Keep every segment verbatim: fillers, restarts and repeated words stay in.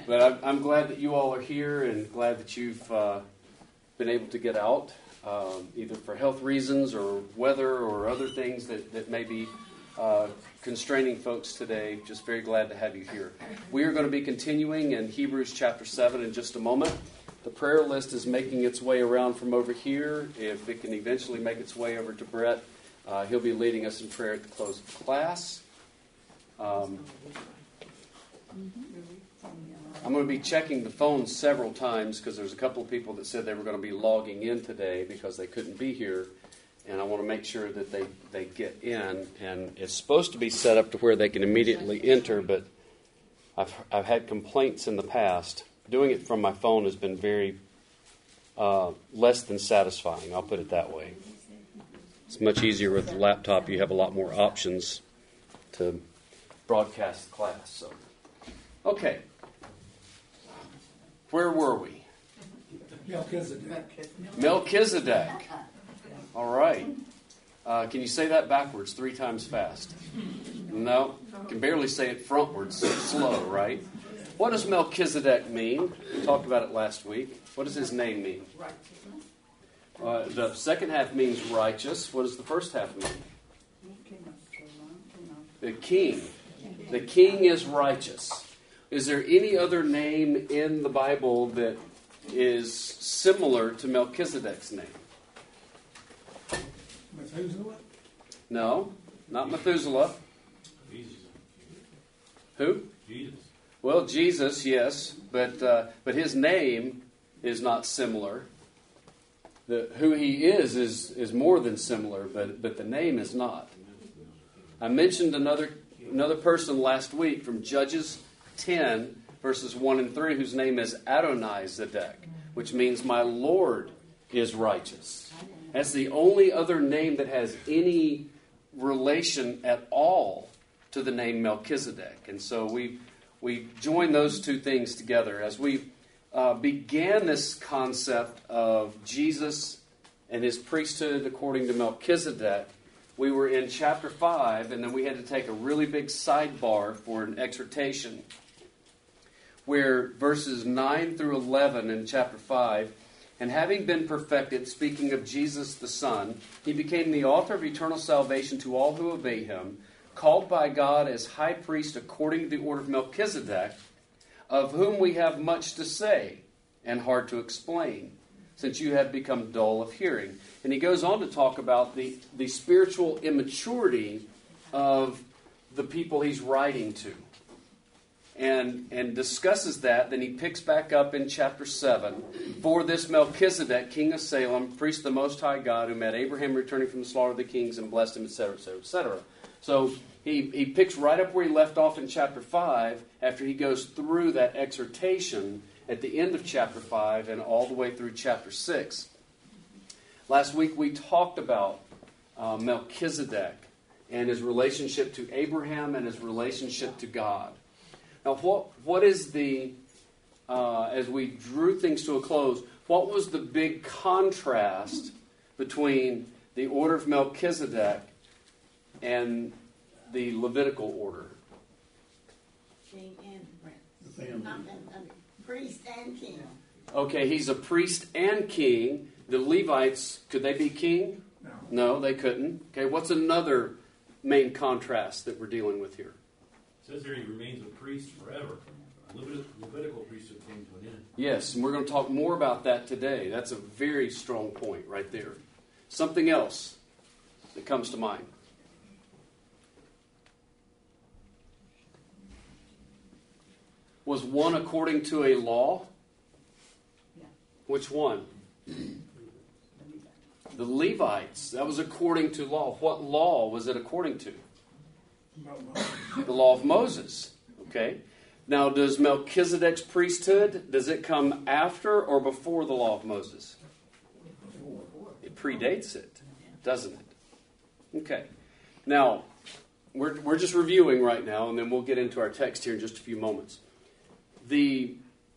But I'm, I'm glad that you all are here and glad that you've uh, been able to get out, um, either for health reasons or weather or other things that, that may be uh, constraining folks today. Just very glad to have you here. We are going to be continuing in Hebrews chapter seven in just a moment. The prayer list is making its way around from over here. If it can eventually make its way over to Brett, uh, he'll be leading us in prayer at the close of class. Um, I'm going to be checking the phone several times because there's a couple of people that said they were going to be logging in today because they couldn't be here. And I want to make sure that they, they get in. And it's supposed to be set up to where they can immediately enter, but I've I've had complaints in the past. Doing it from my phone has been very uh, less than satisfying, I'll put it that way. It's much easier with the laptop. You have a lot more options to broadcast the class. So, okay. Where were we? Melchizedek. Melchizedek. All right. Uh, can you say that backwards three times fast? No. You can barely say it frontwards, slow, right? What does Melchizedek mean? We talked about it last week. What does his name mean? Uh, the second half means righteous. What does the first half mean? The king. The king is righteous. Is there any other name in the Bible that is similar to Melchizedek's name? Methuselah? No, not Methuselah. Jesus. Who? Jesus. Well, Jesus, yes, but uh, but his name is not similar. The who he is is is more than similar, but but the name is not. I mentioned another another person last week from Judges ten verses one and three, whose name is Adonai-Zedek, which means my Lord is righteous. That's the only other name that has any relation at all to the name Melchizedek. And so we we join those two things together. As we uh, began this concept of Jesus and his priesthood according to Melchizedek, we were in chapter five, and then we had to take a really big sidebar for an exhortation, where verses nine through eleven in chapter five, and having been perfected, speaking of Jesus the Son, he became the author of eternal salvation to all who obey him, called by God as high priest according to the order of Melchizedek, of whom we have much to say and hard to explain, since you have become dull of hearing. And he goes on to talk about the, the spiritual immaturity of the people he's writing to. And, and discusses that. Then he picks back up in chapter seven. For this Melchizedek, king of Salem, priest of the Most High God, who met Abraham returning from the slaughter of the kings and blessed him, et cetera, et cetera, et cetera. So he, he picks right up where he left off in chapter five after he goes through that exhortation at the end of chapter five and all the way through chapter six. Last week we talked about uh, Melchizedek and his relationship to Abraham and his relationship to God. Now, what what is the, uh, as we drew things to a close, what was the big contrast between the order of Melchizedek and the Levitical order? King and prince. Um, um, priest and king. Okay, he's a priest and king. The Levites, could they be king? No. No, they couldn't. Okay, what's another main contrast that we're dealing with here? It says here he remains a priest forever. Levit- Levitical priesthood came to an end. Yes, and we're going to talk more about that today. That's a very strong point right there. Something else that comes to mind. Was one according to a law? Yeah. Which one? The Levites. That was according to law. What law was it according to? The law of Moses. Okay. Now, does Melchizedek's priesthood, does it come after or before the law of Moses? It predates it, doesn't it? Okay. Now, we're we're just reviewing right now, and then we'll get into our text here in just a few moments. The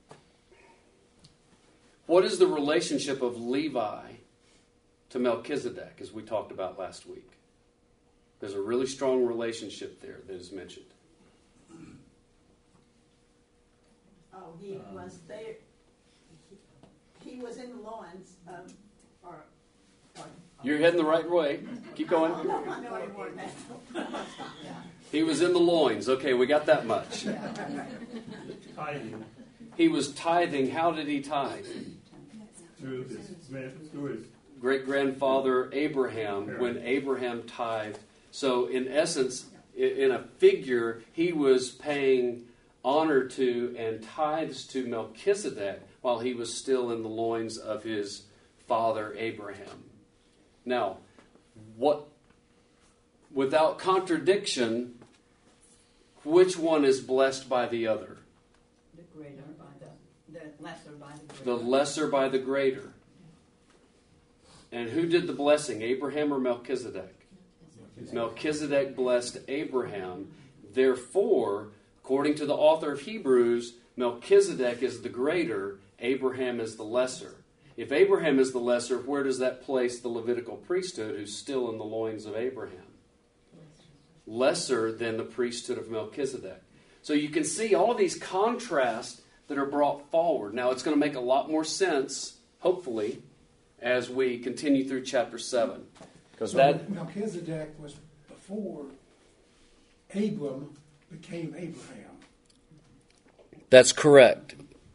what is the relationship of Levi to Melchizedek, as we talked about last week? There's a really strong relationship there that is mentioned. Oh, he Um, was there. He, he was in the loins of, or, or You're heading the right way. Keep going. I know, I know anymore now. He was in the loins. Okay, we got that much. Tithing He was tithing. How did he tithe? through his, through his Great-grandfather Abraham, when Abraham tithed. So in essence, i- in a figure, he was paying honor to and tithes to Melchizedek while he was still in the loins of his father Abraham. Now, what, without contradiction, which one is blessed by the other? The greater by the, the lesser by the greater. The lesser by the greater. And who did the blessing, Abraham or Melchizedek? Melchizedek blessed Abraham. Therefore, according to the author of Hebrews, Melchizedek is the greater, Abraham is the lesser. If Abraham is the lesser, where does that place the Levitical priesthood who's still in the loins of Abraham? Lesser than the priesthood of Melchizedek. So you can see all of these contrasts that are brought forward. Now it's going to make a lot more sense, hopefully, as we continue through chapter seven. Because So that Melchizedek was before Abram became Abraham. That's correct.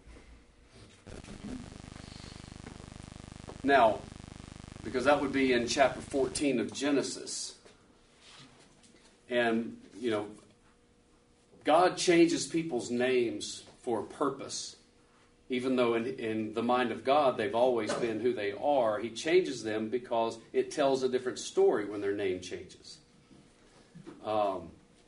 Now, because that would be in chapter fourteen of Genesis. And, you know, God changes people's names for a purpose. Even though in, in the mind of God they've always been who they are, He changes them because it tells a different story when their name changes. Um,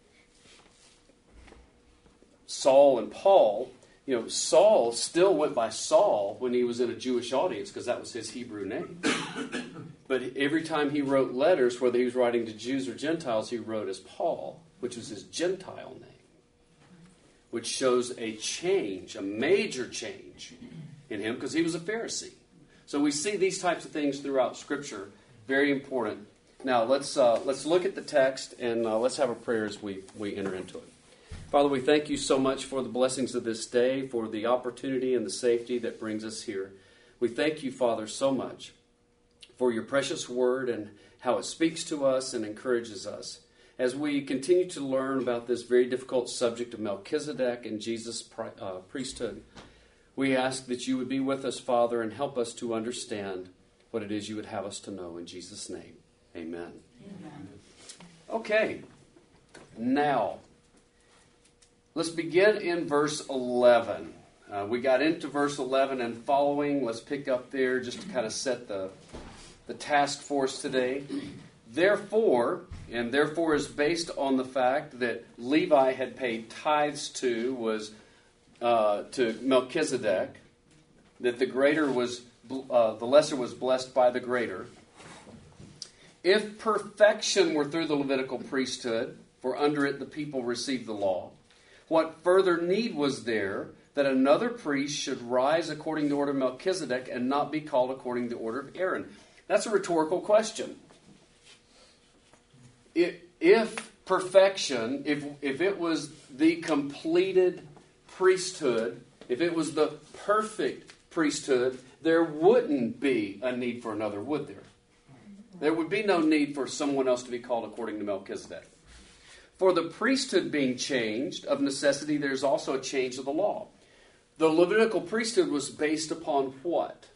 Saul and Paul, you know, Saul still went by Saul when he was in a Jewish audience because that was his Hebrew name. But every time he wrote letters, whether he was writing to Jews or Gentiles, he wrote as Paul, which was his Gentile name, which shows a change, a major change in him because he was a Pharisee. So we see these types of things throughout Scripture, very important. Now let's uh, let's look at the text and uh, let's have a prayer as we, we enter into it. Father, we thank you so much for the blessings of this day, for the opportunity and the safety that brings us here. We thank you, Father, so much for your precious word and how it speaks to us and encourages us. As we continue to learn about this very difficult subject of Melchizedek and Jesus' uh, priesthood, we ask that you would be with us, Father, and help us to understand what it is you would have us to know. In Jesus' name, amen. Amen. Okay, now, let's begin in verse eleven. Uh, we got into verse eleven and following. Let's pick up there just to kind of set the, the task for us today. Therefore, and therefore is based on the fact that Levi had paid tithes to, was uh, to Melchizedek, that the greater was, uh, the lesser was blessed by the greater. If perfection were through the Levitical priesthood, for under it the people received the law, what further need was there that another priest should rise according to the order of Melchizedek and not be called according to the order of Aaron? That's a rhetorical question. If perfection, if if it was the completed priesthood, if it was the perfect priesthood, there wouldn't be a need for another, would there? There would be no need for someone else to be called according to Melchizedek. For the priesthood being changed, of necessity, there's also a change of the law. The Levitical priesthood was based upon what?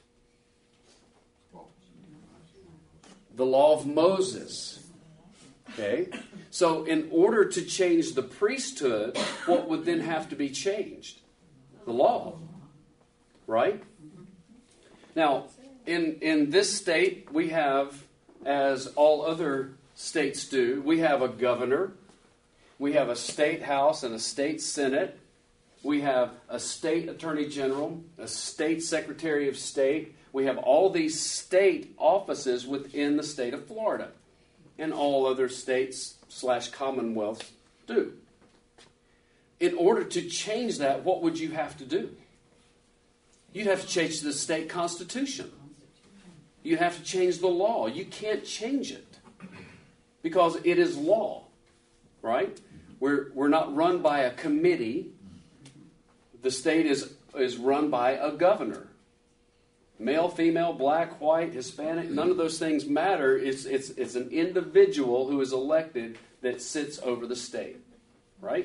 The law of Moses. Okay? So in order to change the priesthood, what would then have to be changed? The law. Right? Now, in, in this state, we have, as all other states do, we have a governor. We have a state house and a state senate. We have a state attorney general, a state secretary of state. We have all these state offices within the state of Florida. And all other states slash commonwealths do. In order to change that, what would you have to do? You'd have to change the state constitution. You'd have to change the law. You can't change it because it is law, right? We're, we're not run by a committee. the state is, is run by a governor. Male, female, black, white, Hispanic, none of those things matter. It's, it's, it's an individual who is elected that sits over the state. Right?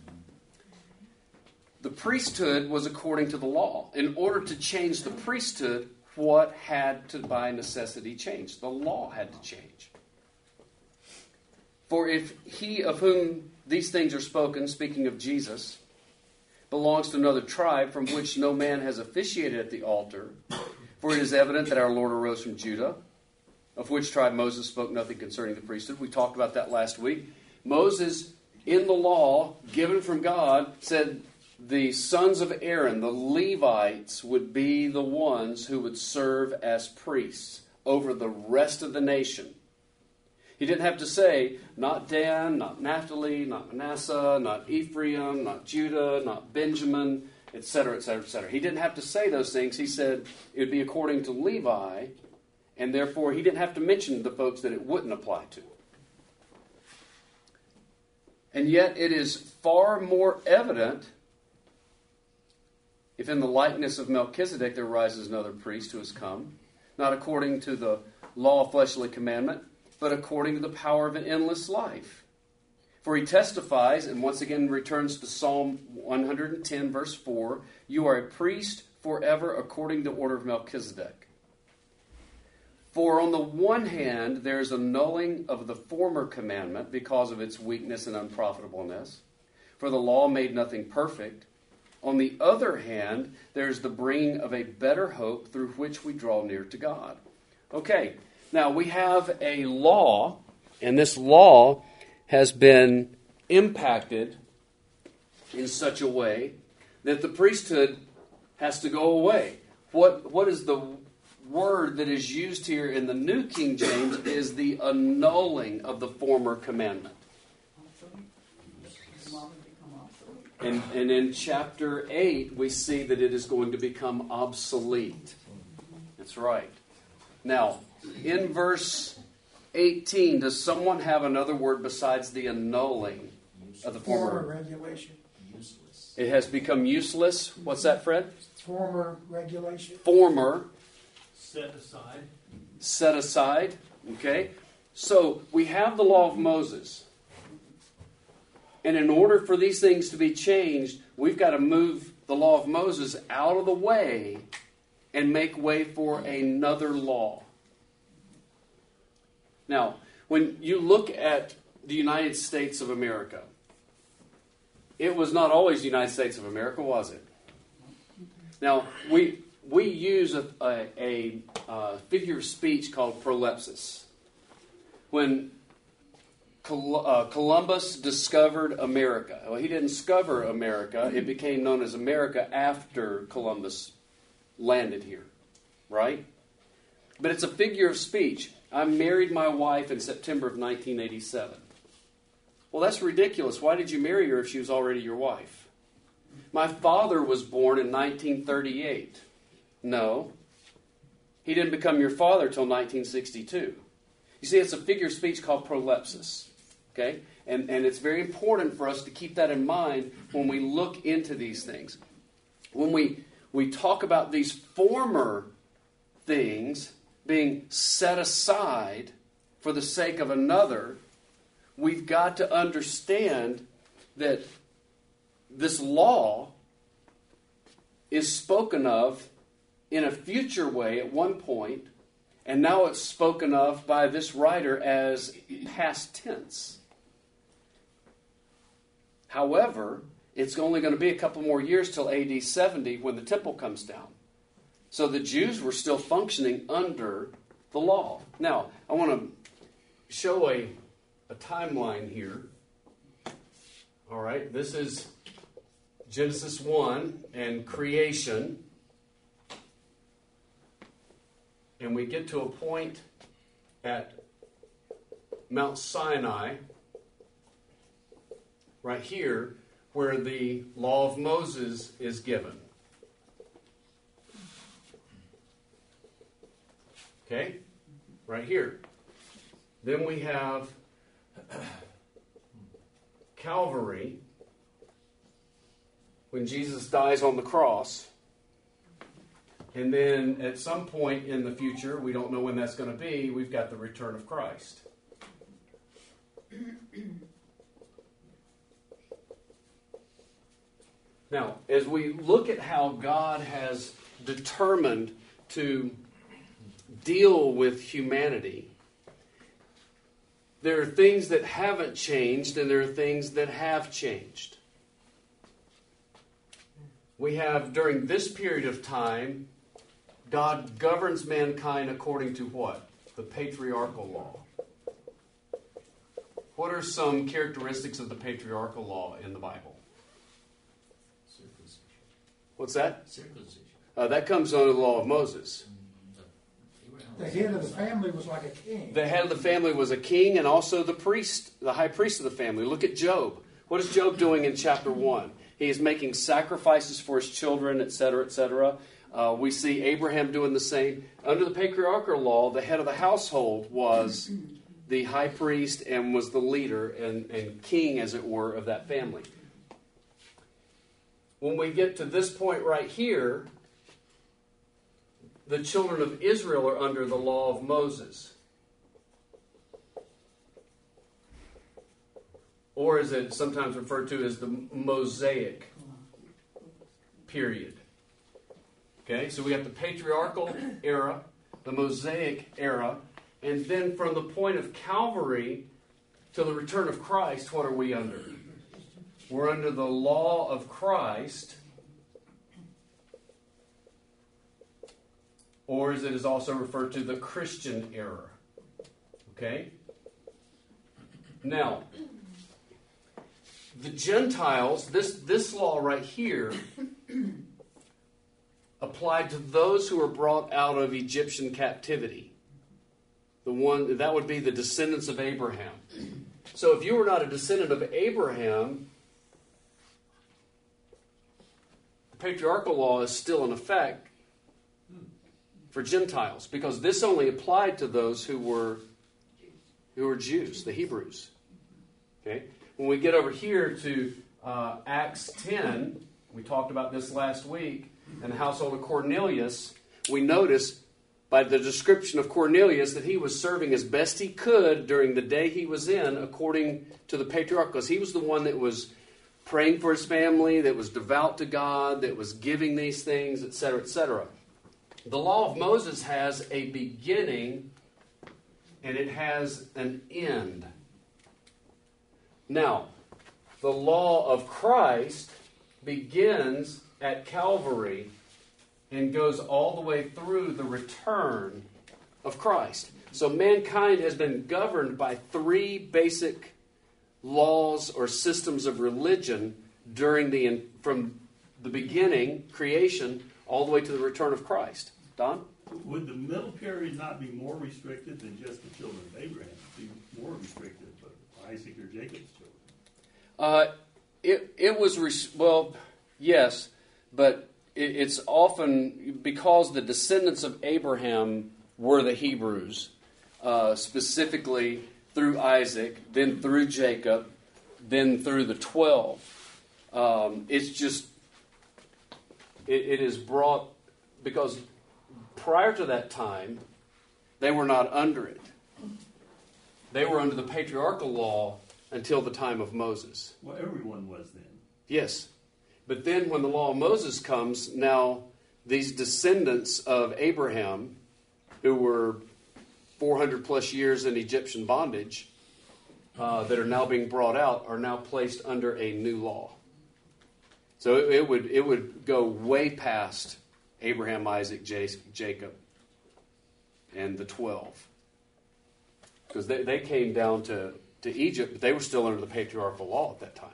The priesthood was according to the law. In order to change the priesthood, what had to by necessity change? The law had to change. For if he of whom these things are spoken, speaking of Jesus, belongs to another tribe from which no man has officiated at the altar, for it is evident that our Lord arose from Judah, of which tribe Moses spoke nothing concerning the priesthood. We talked about that last week. Moses, in the law given from God, said the sons of Aaron, the Levites, would be the ones who would serve as priests over the rest of the nation. He didn't have to say, not Dan, not Naphtali, not Manasseh, not Ephraim, not Judah, not Benjamin, et cetera, et cetera, et cetera. He didn't have to say those things. He said it would be according to Levi, and therefore he didn't have to mention the folks that it wouldn't apply to. And yet it is far more evident if in the likeness of Melchizedek there rises another priest who has come, not according to the law of fleshly commandment, but according to the power of an endless life. For he testifies, and once again returns to Psalm one hundred ten, verse four, you are a priest forever according to the order of Melchizedek. For on the one hand, there is annulling of the former commandment because of its weakness and unprofitableness, for the law made nothing perfect. On the other hand, there's the bringing of a better hope through which we draw near to God. Okay, now we have a law, and this law has been impacted in such a way that the priesthood has to go away. What, what is the word that is used here in the New King James is the annulling of the former commandment. And, and in chapter eight, we see that it is going to become obsolete. That's right. Now, in verse eighteen, does someone have another word besides the annulling of the former? Former regulation. Useless. It has become useless. What's that, Fred? Former regulation. Former. Set aside. Set aside. Okay? So, we have the law of Moses. And in order for these things to be changed, we've got to move the law of Moses out of the way and make way for another law. Now, when you look at the United States of America, it was not always the United States of America, was it? Now, we we use a, a, a, a figure of speech called prolepsis. When Columbus discovered America. Well, he didn't discover America. It became known as America after Columbus landed here, right? But it's a figure of speech. I married my wife in September of nineteen eighty-seven. Well, that's ridiculous. Why did you marry her if she was already your wife? My father was born in nineteen thirty-eight. No. He didn't become your father till nineteen sixty-two. You see, it's a figure of speech called prolepsis. Okay? And, and it's very important for us to keep that in mind when we look into these things. When we, we talk about these former things being set aside for the sake of another, we've got to understand that this law is spoken of in a future way at one point, and now it's spoken of by this writer as past tense. However, it's only going to be a couple more years till A D seventy when the temple comes down. So the Jews were still functioning under the law. Now, I want to show a, a timeline here. All right, this is Genesis one and creation. And we get to a point at Mount Sinai, right here, where the law of Moses is given. Okay? Right here. Then we have Calvary. when Jesus dies on the cross. And then at some point in the future, we don't know when that's going to be, we've got the return of Christ. Now, as we look at how God has determined to deal with humanity, there are things that haven't changed and there are things that have changed. We have, during this period of time, God governs mankind according to what? The patriarchal law. What are some characteristics of the patriarchal law in the Bible? Circumcision. What's that? Circumcision. Uh, that comes under the law of Moses. The head of the family was like a king. The head of the family was a king and also the priest, the high priest of the family. Look at Job. What is Job doing in chapter one? He is making sacrifices for his children, et cetera, et cetera. Uh, we see Abraham doing the same. Under the patriarchal law, the head of the household was the high priest and was the leader and, and king, as it were, of that family. When we get to this point right here, the children of Israel are under the law of Moses. Or is it sometimes referred to as the Mosaic period? Okay, so we have the patriarchal era, the Mosaic era, and then from the point of Calvary to the return of Christ, what are we under? We're under the law of Christ, or as it is also referred to, the Christian era. Okay? Now, the Gentiles, this, this law right here, applied to those who were brought out of Egyptian captivity. The one that would be the descendants of Abraham. So if you were not a descendant of Abraham, the patriarchal law is still in effect for Gentiles, because this only applied to those who were who were Jews, the Hebrews. Okay. When we get over here to uh, Acts ten, we talked about this last week, in the household of Cornelius, we notice by the description of Cornelius that he was serving as best he could during the day he was in, according to the patriarch, because he was the one that was praying for his family, that was devout to God, that was giving these things, et cetera, et cetera. The law of Moses has a beginning and it has an end. Now, the law of Christ begins at Calvary and goes all the way through the return of Christ. So mankind has been governed by three basic laws or systems of religion during the from the beginning, creation, all the way to the return of Christ. Don? Would the middle period not be more restricted than just the children of Abraham? Be more restricted, but Isaac or Jacob's children? Uh, it it was res- well, yes, but it, it's often because the descendants of Abraham were the Hebrews, uh, specifically through Isaac, then through Jacob, then through the twelve. Um, it's just it, it is brought because prior to that time, they were not under it. They were under the patriarchal law until the time of Moses. Well, everyone was then. Yes. But then when the law of Moses comes, now these descendants of Abraham, who were four hundred plus years in Egyptian bondage, uh, that are now being brought out, are now placed under a new law. So it, it would it would go way past Abraham, Isaac, Jacob, and the twelve. Because they, they came down to, to Egypt, but they were still under the patriarchal law at that time.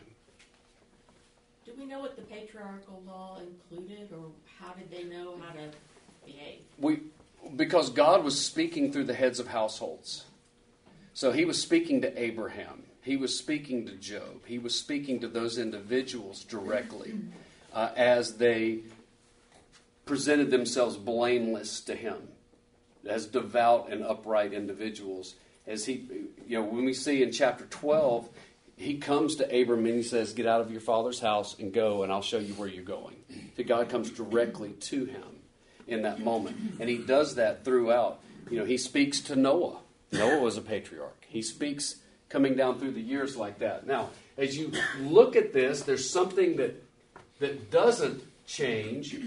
Do we know what the patriarchal law included, or how did they know how to behave? We, because God was speaking through the heads of households. So he was speaking to Abraham. He was speaking to Job. He was speaking to those individuals directly uh, as they presented themselves blameless to him, as devout and upright individuals. As he, you know, when we see in chapter twelve, he comes to Abram and he says, get out of your father's house and go, and I'll show you where you're going. So God comes directly to him in that moment. And he does that throughout. You know, he speaks to Noah. Noah was a patriarch. He speaks coming down through the years like that. Now, as you look at this, there's something that that doesn't change.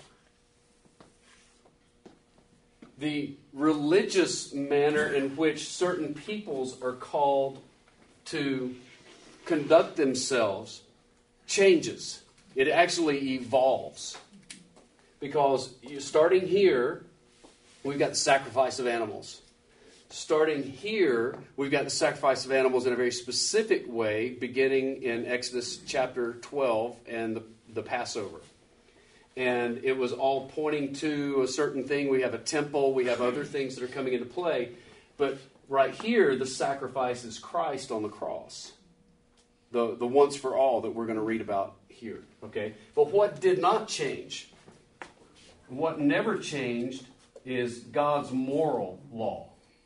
The religious manner in which certain peoples are called to conduct themselves changes. It actually evolves. Because you, starting here, we've got the sacrifice of animals. Starting here, we've got the sacrifice of animals in a very specific way, beginning in Exodus chapter twelve and the, the Passover. And it was all pointing to a certain thing. We have a temple, we have other things that are coming into play. But right here, the sacrifice is Christ on the cross. The, the once for all that we're going to read about here. Okay? But what did not change? What never changed is God's moral law.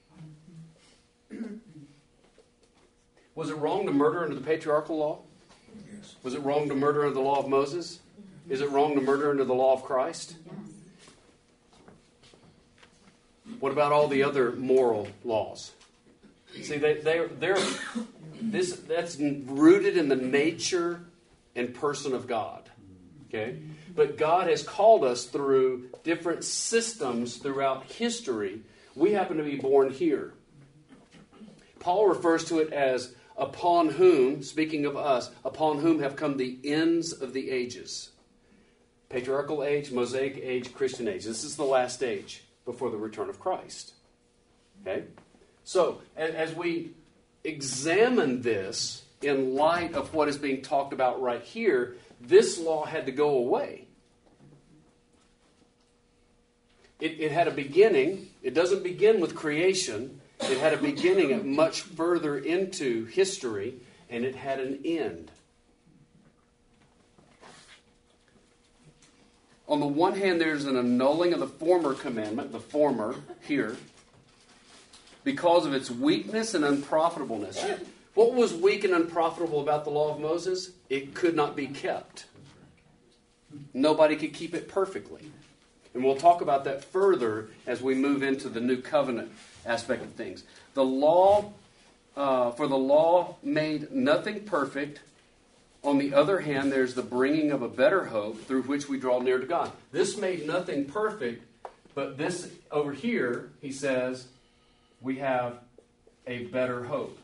Was it wrong to murder under the patriarchal law? Yes. Was it wrong to murder under the law of Moses? Is it wrong to murder under the law of Christ? What about all the other moral laws? See, they, they're, they're, this, that's rooted in the nature and person of God. Okay? But God has called us through different systems throughout history. We happen to be born here. Paul refers to it as upon whom, speaking of us, upon whom have come the ends of the ages. Patriarchal age, Mosaic age, Christian age. This is the last age before the return of Christ. Okay? So, as we examine this in light of what is being talked about right here, this law had to go away. It, it had a beginning. It doesn't begin with creation. It had a beginning at much further into history, and it had an end. On the one hand, there's an annulling of the former commandment, the former here, because of its weakness and unprofitableness. What was weak and unprofitable about the law of Moses? It could not be kept. Nobody could keep it perfectly. And we'll talk about that further as we move into the new covenant aspect of things. The law, uh, for the law made nothing perfect. On the other hand, there's the bringing of a better hope through which we draw near to God. This made nothing perfect, but this over here, he says, we have a better hope.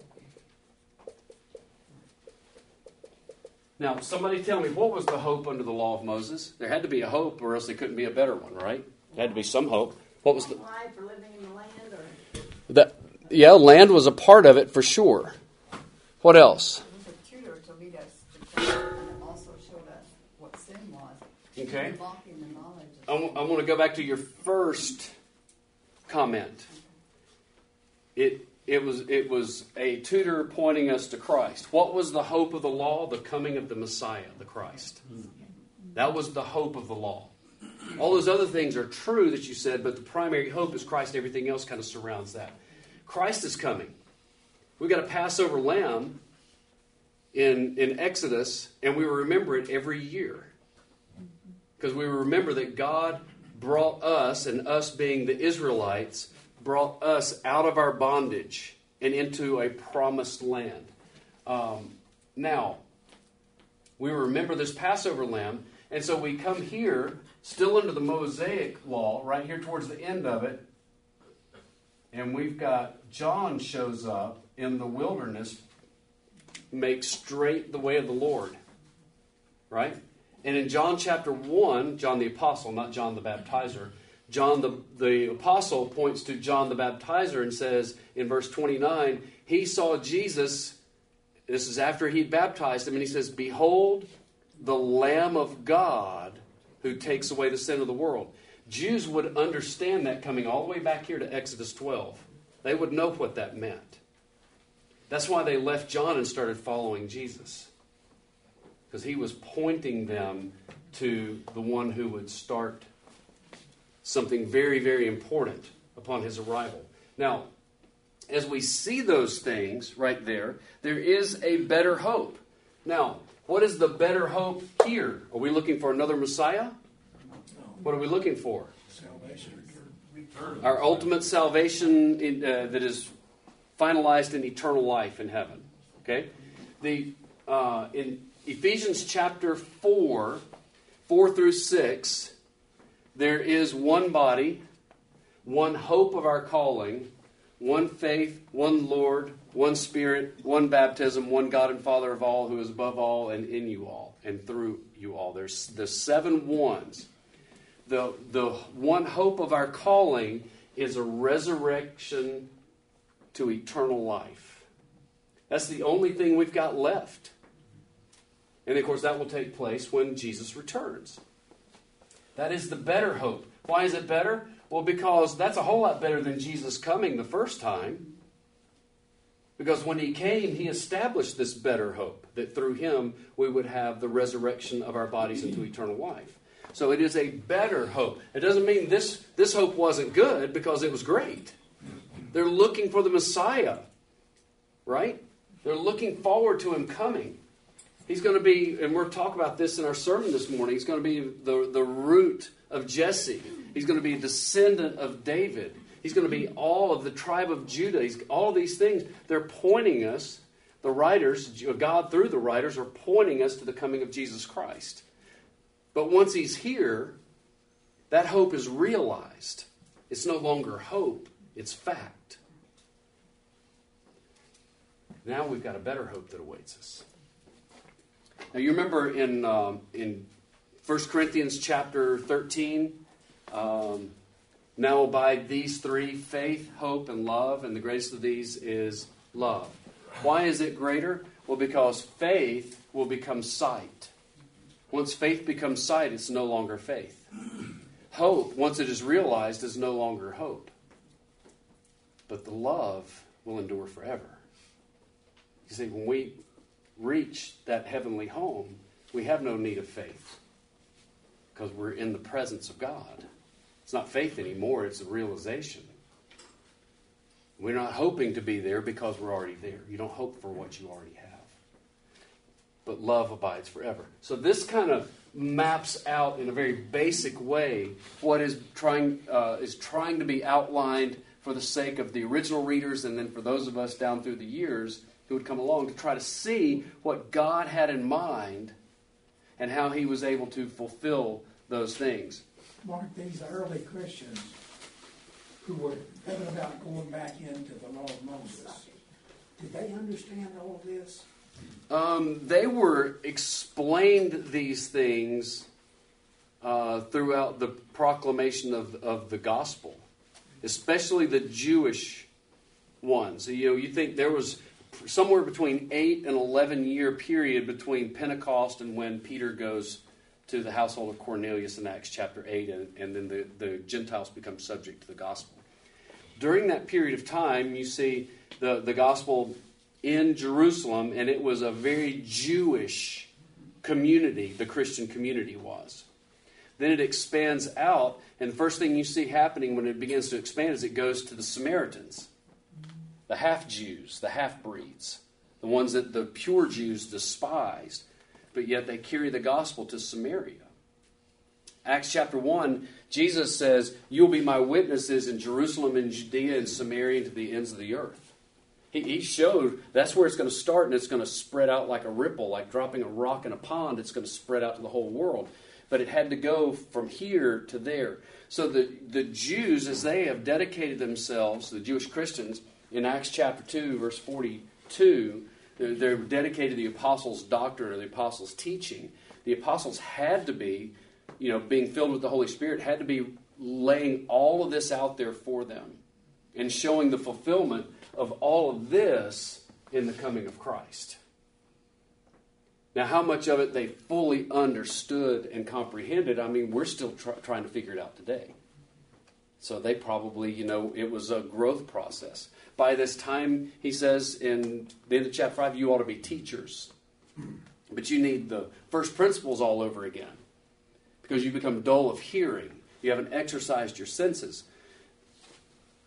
Now, somebody tell me, what was the hope under the law of Moses? There had to be a hope, or else there couldn't be a better one, right? There had to be some hope. What was the life or living in the land, or that? Yeah, land was a part of it for sure. What else? It was a tutor to lead us to Christ, and it also showed us what sin was. Okay. Walking the knowledge I want, I want to go back to your first comment. It it was it was a tutor pointing us to Christ. What was the hope of the law? The coming of the Messiah, the Christ. That was the hope of the law. All those other things are true that you said, but the primary hope is Christ. Everything else kind of surrounds that. Christ is coming. We've got a Passover lamb in, in Exodus, and we remember it every year. Because we remember that God brought us, and us being the Israelites, brought us out of our bondage and into a promised land. Um, now, we remember this Passover lamb, and so we come here, still under the Mosaic law, right here towards the end of it, and we've got John shows up in the wilderness, make straight the way of the Lord. Right? And in John chapter one, John the Apostle, not John the Baptizer, John the, the Apostle points to John the Baptizer and says in verse twenty-nine, he saw Jesus, this is after he'd baptized him, and he says, behold, the Lamb of God who takes away the sin of the world. Jews would understand that coming all the way back here to Exodus twelve. They would know what that meant. That's why they left John and started following Jesus. Because he was pointing them to the one who would start something very, very important upon his arrival. Now, as we see those things right there, there is a better hope. Now, what is the better hope here? Are we looking for another Messiah? What are we looking for? Salvation. Our ultimate salvation in, uh, that is finalized in eternal life in heaven. Okay? The uh, in Ephesians chapter four, four through six, there is one body, one hope of our calling, one faith, one Lord, one Spirit, one baptism, one God and Father of all, who is above all and in you all and through you all. There's the seven ones. The, the one hope of our calling is a resurrection to eternal life. That's the only thing we've got left. And of course, that will take place when Jesus returns. That is the better hope. Why is it better? Well, because that's a whole lot better than Jesus coming the first time. Because when he came, he established this better hope, that through him we would have the resurrection of our bodies into eternal life. So it is a better hope. It doesn't mean this, this hope wasn't good, because it was great. They're looking for the Messiah, right? They're looking forward to him coming. He's going to be, and we're talking about this in our sermon this morning, he's going to be the, the root of Jesse. He's going to be a descendant of David. He's going to be all of the tribe of Judah. He's, all of these things, they're pointing us, the writers, God through the writers, are pointing us to the coming of Jesus Christ. But once he's here, that hope is realized. It's no longer hope, it's fact. Now we've got a better hope that awaits us. Now you remember in um, in First Corinthians chapter thirteen, um, now abide these three, faith, hope, and love, and the greatest of these is love. Why is it greater? Well, because faith will become sight. Once faith becomes sight, it's no longer faith. Hope, once it is realized, is no longer hope. But the love will endure forever. You see, when we reach that heavenly home, we have no need of faith, because we're in the presence of God. It's not faith anymore, it's a realization. We're not hoping to be there because we're already there. You don't hope for what you already have. But love abides forever. So this kind of maps out in a very basic way what is trying uh, is trying to be outlined for the sake of the original readers, and then for those of us down through the years who would come along to try to see what God had in mind and how he was able to fulfill those things. Mark, these early Christians who were thinking about going back into the law of Moses, did they understand all of this? Um, they were explained these things uh, throughout the proclamation of, of the gospel, especially the Jewish ones. You know, you think there was somewhere between eight and eleven year period between Pentecost and when Peter goes to the household of Cornelius in Acts chapter eight, and, and then the, the Gentiles become subject to the gospel. During that period of time, you see the, the gospel in Jerusalem, and it was a very Jewish community, the Christian community was. Then it expands out, and the first thing you see happening when it begins to expand is it goes to the Samaritans, the half-Jews, the half-breeds, the ones that the pure Jews despised, but yet they carry the gospel to Samaria. Acts chapter one, Jesus says, "You'll be my witnesses in Jerusalem and Judea and Samaria and to the ends of the earth." He, he showed that's where it's going to start, and it's going to spread out like a ripple, like dropping a rock in a pond. It's going to spread out to the whole world. But it had to go from here to there. So the, the Jews, as they have dedicated themselves, the Jewish Christians, in Acts chapter two, verse forty-two, they're, they're dedicated to the apostles' doctrine or the apostles' teaching. The apostles had to be, you know, being filled with the Holy Spirit, had to be laying all of this out there for them and showing the fulfillment of all of this in the coming of Christ. Now, how much of it they fully understood and comprehended, I mean, we're still try- trying to figure it out today. So they probably, you know, it was a growth process. By this time, he says in the end of chapter five, you ought to be teachers. But you need the first principles all over again, because you become dull of hearing. You haven't exercised your senses.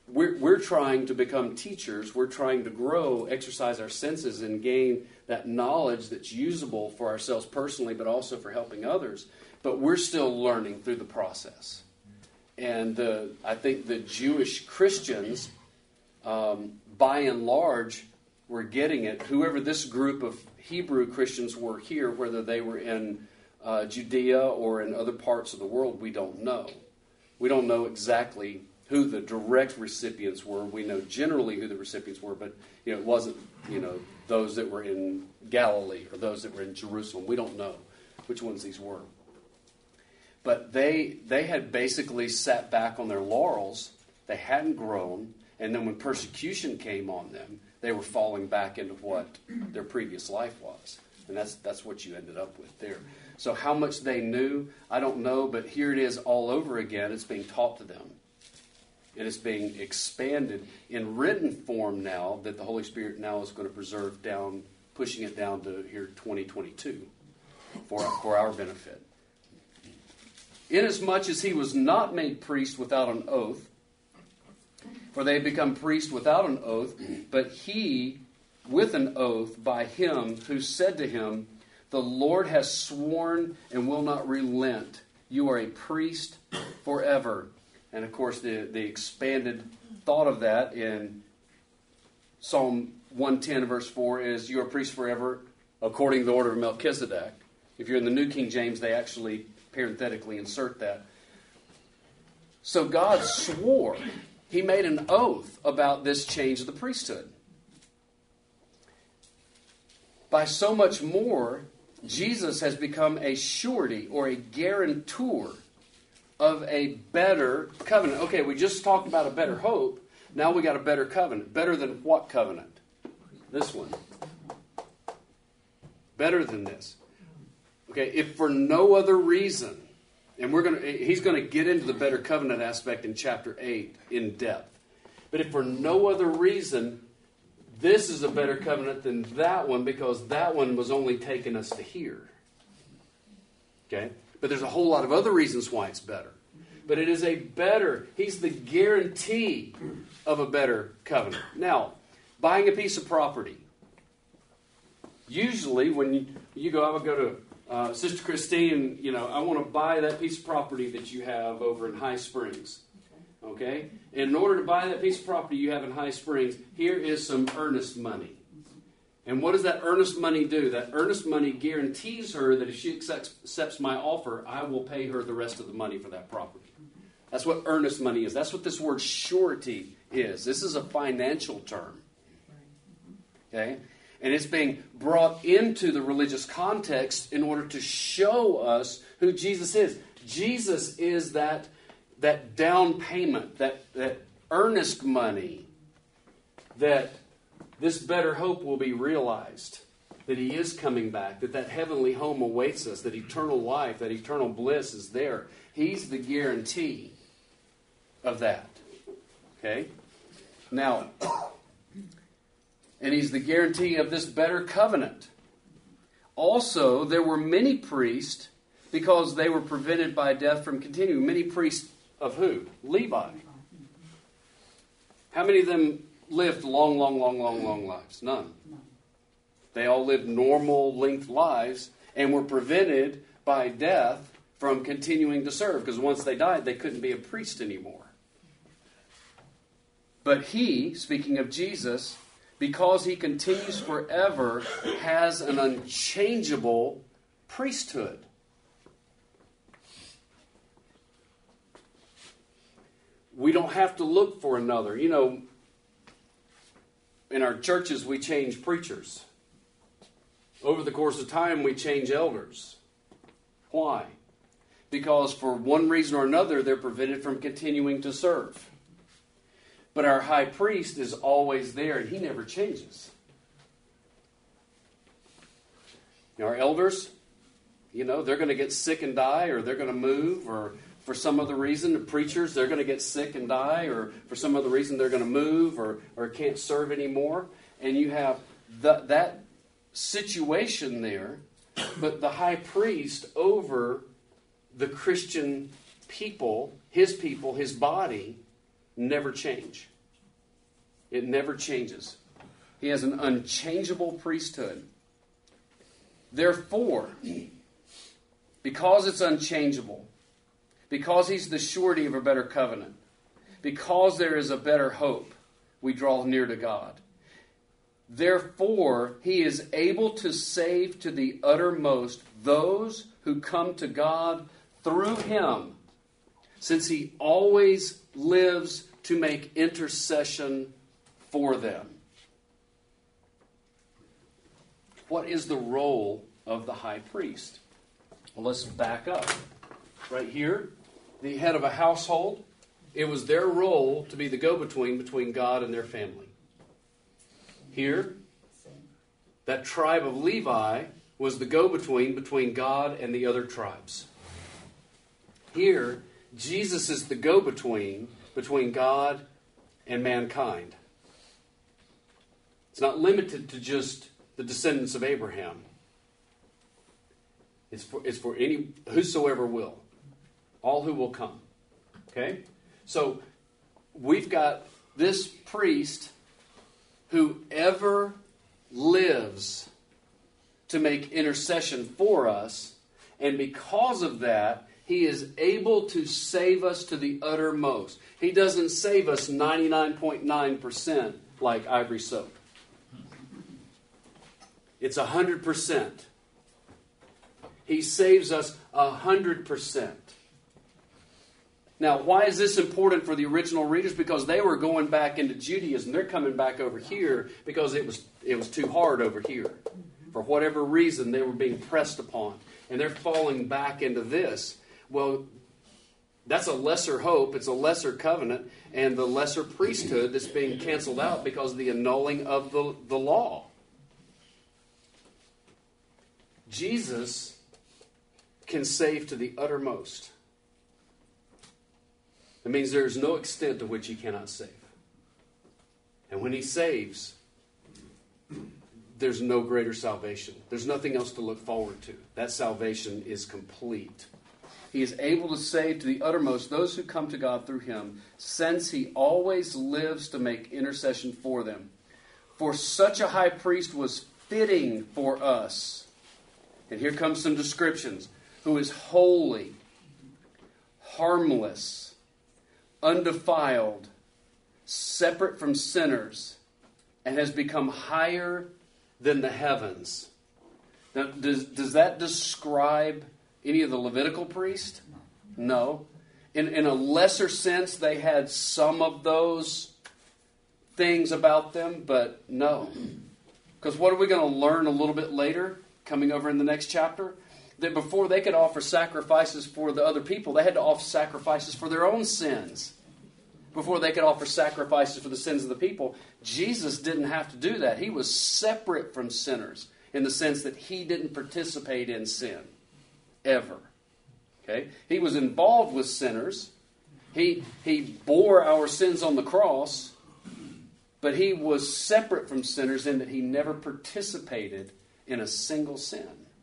we're, we're trying to become teachers. We're trying to grow, exercise our senses, and gain that knowledge that's usable for ourselves personally, but also for helping others. But we're still learning through the process. And uh, I think the Jewish Christians, um, by and large, were getting it. Whoever this group of Hebrew Christians were here, whether they were in uh, Judea or in other parts of the world, we don't know. We don't know exactly who the direct recipients were. We know generally who the recipients were, but you know, it wasn't you know those that were in Galilee or those that were in Jerusalem. We don't know which ones these were. But they they had basically sat back on their laurels. They hadn't grown, and then when persecution came on them, they were falling back into what their previous life was. And that's that's what you ended up with there. So how much they knew, I don't know, but here it is all over again. It's being taught to them. And it's being expanded in written form now that the Holy Spirit now is going to preserve down, pushing it down to here twenty twenty-two for, for our benefit. Inasmuch as he was not made priest without an oath, for they had become priests without an oath, but he with an oath by him who said to him, the Lord has sworn and will not relent. You are a priest forever. And of course, the, the expanded thought of that in Psalm one ten, verse four, is you are a priest forever according to the order of Melchizedek. If you're in the New King James, they actually parenthetically insert that. So God swore. He made an oath about this change of the priesthood. By so much more, Jesus has become a surety or a guarantor of a better covenant. Okay, we just talked about a better hope. Now we got a better covenant. Better than what covenant? This one. Better than this. Okay, if for no other reason, and we're going to, he's going to get into the better covenant aspect in chapter eight in depth. But if for no other reason, this is a better covenant than that one because that one was only taking us to here. Okay? But there's a whole lot of other reasons why it's better. But it is a better, he's the guarantee of a better covenant. Now, buying a piece of property. Usually when you, you go, I would go to uh, Sister Christine, you know, I want to buy that piece of property that you have over in High Springs. Okay? And in order to buy that piece of property you have in High Springs, here is some earnest money. And what does that earnest money do? That earnest money guarantees her that if she accepts, accepts my offer, I will pay her the rest of the money for that property. That's what earnest money is. That's what this word surety is. This is a financial term. Okay? And it's being brought into the religious context in order to show us who Jesus is. Jesus is that, that down payment, that, that earnest money that this better hope will be realized, that he is coming back, that that heavenly home awaits us, that eternal life, that eternal bliss is there. He's the guarantee of that. Okay? Now, and he's the guarantee of this better covenant. Also, there were many priests because they were prevented by death from continuing. Many priests of who? Levi. How many of them lived long, long, long, long, long lives? None. They all lived normal length lives and were prevented by death from continuing to serve because once they died, they couldn't be a priest anymore. But he, speaking of Jesus, because he continues forever, has an unchangeable priesthood. We don't have to look for another. You know, in our churches, we change preachers. Over the course of time, we change elders. Why? Because for one reason or another, they're prevented from continuing to serve. But our high priest is always there, and he never changes. Our elders, you know, they're going to get sick and die, or they're going to move, or for some other reason, the preachers, they're going to get sick and die, or for some other reason, they're going to move, or, or can't serve anymore. And you have the, that situation there, but the high priest over the Christian people, his people, his body, never change. It never changes. He has an unchangeable priesthood. Therefore, because it's unchangeable, because he's the surety of a better covenant, because there is a better hope, we draw near to God. Therefore, he is able to save to the uttermost those who come to God through him, since he always lives to make intercession for them. What is the role of the high priest? Well, let's back up. Right here, the head of a household, it was their role to be the go-between between God and their family. Here, that tribe of Levi was the go-between between God and the other tribes. Here, Jesus is the go-between between God and mankind. It's not limited to just the descendants of Abraham. It's for, it's for any, whosoever will. All who will come. Okay? So, we've got this priest who ever lives to make intercession for us, and because of that, he is able to save us to the uttermost. He doesn't save us ninety-nine point nine percent like ivory soap. It's one hundred percent. He saves us one hundred percent. Now, why is this important for the original readers? Because they were going back into Judaism. They're coming back over here because it was it was too hard over here. For whatever reason, they were being pressed upon. And they're falling back into this. Well, that's a lesser hope. It's a lesser covenant. And the lesser priesthood that's being canceled out because of the annulling of the, the law. Jesus can save to the uttermost. It means there is no extent to which he cannot save. And when he saves, there's no greater salvation. There's nothing else to look forward to. That salvation is complete. He is able to save to the uttermost those who come to God through him, since he always lives to make intercession for them. For such a high priest was fitting for us. And here comes some descriptions. Who is holy, harmless, undefiled, separate from sinners, and has become higher than the heavens. Now, does, does that describe any of the Levitical priests? No. In, in a lesser sense, they had some of those things about them, but no. Because what are we going to learn a little bit later, coming over in the next chapter? That before they could offer sacrifices for the other people, they had to offer sacrifices for their own sins. Before they could offer sacrifices for the sins of the people, Jesus didn't have to do that. He was separate from sinners in the sense that he didn't participate in sin. Ever. Okay? He was involved with sinners. He, he bore our sins on the cross, but he was separate from sinners in that he never participated in a single sin.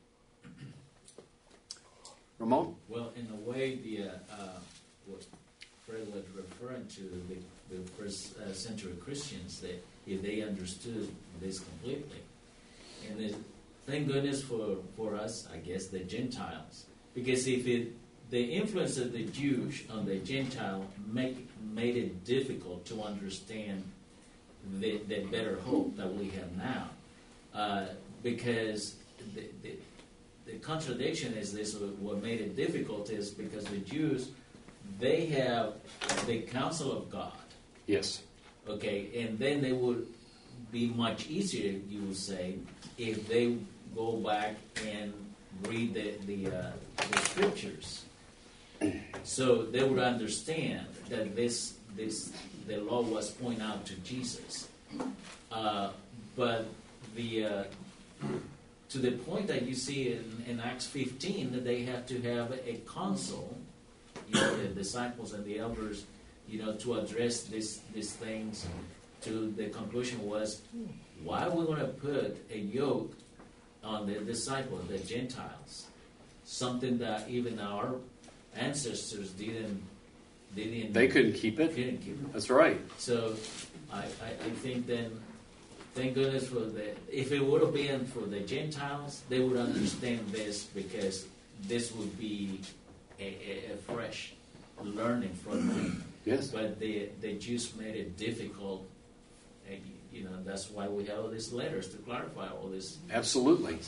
Ramon? Well, in a way, the uh, uh, what Fred was referring to, the, the first uh, century Christians, that if they understood this completely. And the, thank goodness for, for us, I guess, the Gentiles. Because if it, the influence of the Jews on the Gentile make, made it difficult to understand the, the better hope that we have now. Uh, because the, the The contradiction is this, what made it difficult is because the Jews, they have the counsel of God. Yes. Okay, and then they would be much easier, you would say, if they go back and read the, the, uh, the scriptures. So they would understand that this, this the law was pointed out to Jesus. Uh, but the... Uh, to the point that you see in, in Acts fifteen that they have to have a council, you know, the disciples and the elders, you know, to address this, these things. To the conclusion was, why are we going to put a yoke on the disciples, the Gentiles? Something that even our ancestors didn't, didn't. They couldn't keep it. Couldn't keep it. That's right. So I, I, I think then, thank goodness for the, if it would have been for the Gentiles, they would understand this because this would be a, a, a fresh learning from them. Yes. But the, the Jews made it difficult. And, you know, that's why we have all these letters to clarify all this. Absolutely.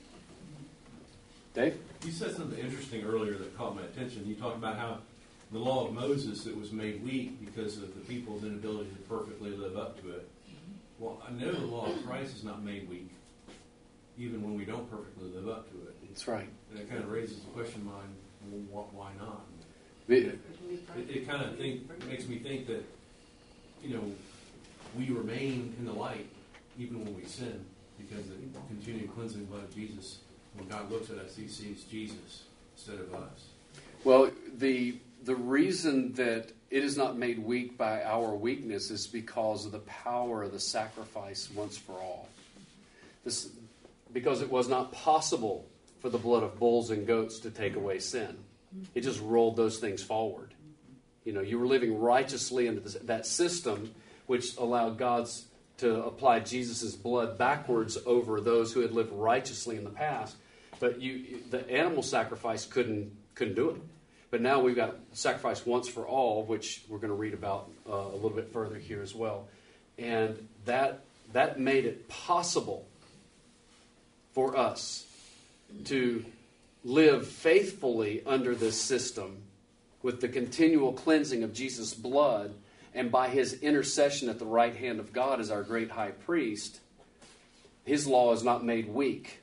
Dave? You said something interesting earlier that caught my attention. You talked about how the law of Moses, it was made weak because of the people's inability to perfectly live up to it. Well, I know the law of Christ is not made weak, even when we don't perfectly live up to it. That's right. And it kind of raises the question in mind, well, why not? It, It, it kind of think, makes me think that, you know, we remain in the light even when we sin because the continued cleansing blood of Jesus, when God looks at us, he sees Jesus instead of us. well, the the reason that it is not made weak by our weakness is because of the power of the sacrifice once for all. This, because it was not possible for the blood of bulls and goats to take away sin. It just rolled those things forward. You know, you were living righteously into this, that system, which allowed God's to apply Jesus' blood backwards over those who had lived righteously in the past. But you, the animal sacrifice couldn't couldn't do it. But now we've got sacrifice once for all, which we're going to read about uh, a little bit further here as well. And that that made it possible for us to live faithfully under this system with the continual cleansing of Jesus' blood, and by his intercession at the right hand of God as our great high priest, his law is not made weak.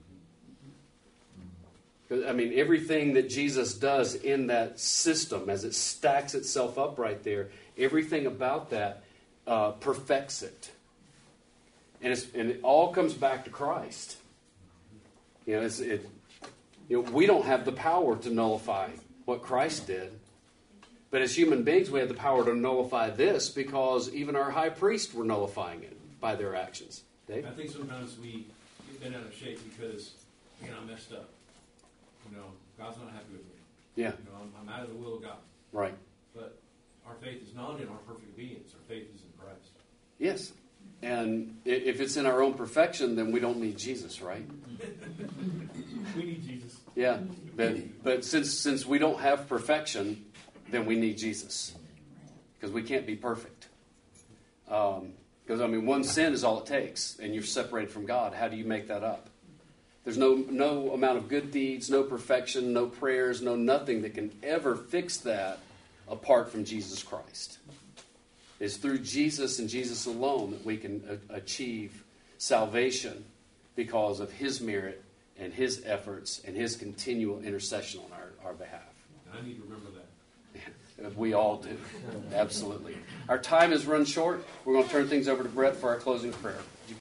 I mean, everything that Jesus does in that system, as it stacks itself up right there, everything about that uh, perfects it. And, it's, and it all comes back to Christ. You know, it's, it, you know, we don't have the power to nullify what Christ did. But as human beings, we have the power to nullify this because even our high priests were nullifying it by their actions. Dave? I think sometimes we get bent out of shape because, you know, I messed up. You know, God's not happy with me. Yeah. You know, I'm, I'm out of the will of God. Right. But our faith is not in our perfect obedience. Our faith is in Christ. Yes. And if it's in our own perfection, then we don't need Jesus, right? We need Jesus. Yeah. But but since since we don't have perfection, then we need Jesus. Because we can't be perfect. Um, because, I mean, one sin is all it takes, and you're separated from God. How do you make that up? There's no no amount of good deeds, no perfection, no prayers, no nothing that can ever fix that apart from Jesus Christ. It's through Jesus and Jesus alone that we can a- achieve salvation because of his merit and his efforts and his continual intercession on our, our behalf. And I need to remember that. We all do. Absolutely. Our time has run short. We're going to turn things over to Brett for our closing prayer.